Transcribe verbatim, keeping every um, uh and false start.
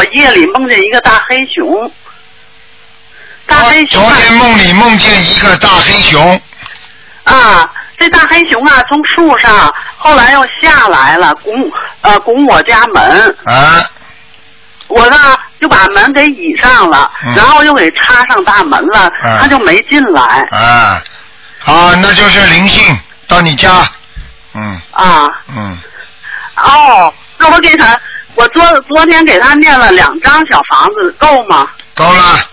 我夜里梦见一个大黑熊。大黑熊、啊。 昨天梦里梦见一个大黑熊。 啊，这大黑熊啊，从树上后来又下来了，拱呃拱我家门。 啊。 我呢就把门给倚上了， 嗯、 然后又给插上大门了， 啊、 他就没进来。 啊，啊，那就是灵性到你家。嗯。 啊。 嗯。 哦，那我给他，我昨昨天给他念了两张小房子，够吗？ 够了。